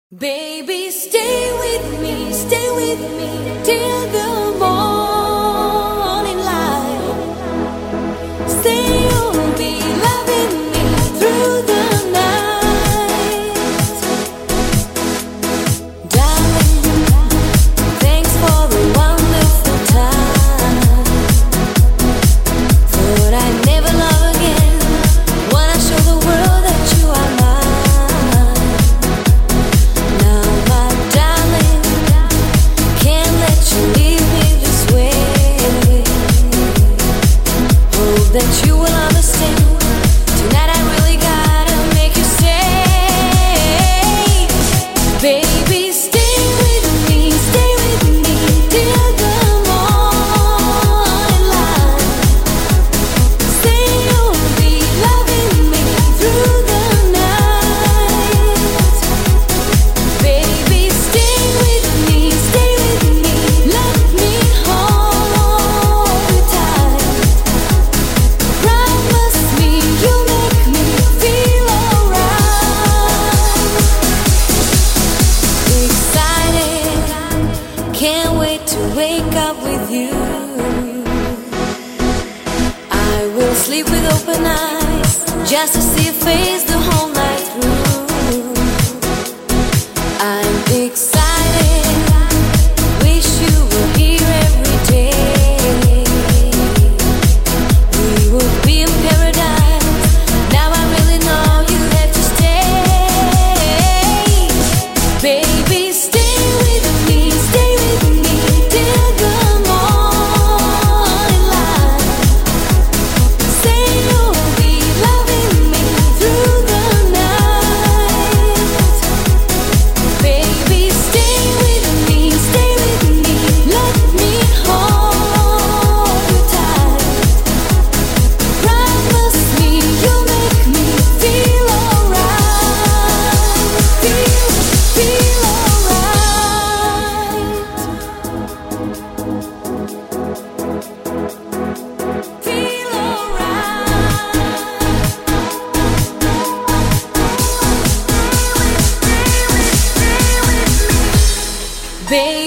Baby, stay with me till the morning light. Say you'll be loving me through the night. Darling, thanks for the wonderful time. Thought I'd never love again. Wanna show the world that you are mine. Now my darling, can't let you leave me this way. Hope that you will understand. Tonight I really gotta make you stay. Baby, stay with me till the morning light. Say you'll be loving me through the night. Baby, stay with me, let me hold you tight. Promise me you'll make me feel alright. Excited, can't wait to wake up with you. I will sleep with open eyes just to see your face the whole night through. I'm excited, wish you were here every day. We would be in paradise. Now I really know you have to stay. Baby, stay with me till the morning light. Say you'll be loving me through the night. Baby, stay with me, let me hold you tight. Promise me you'll make me feel alright. Feel alright. Feel alright. Baby,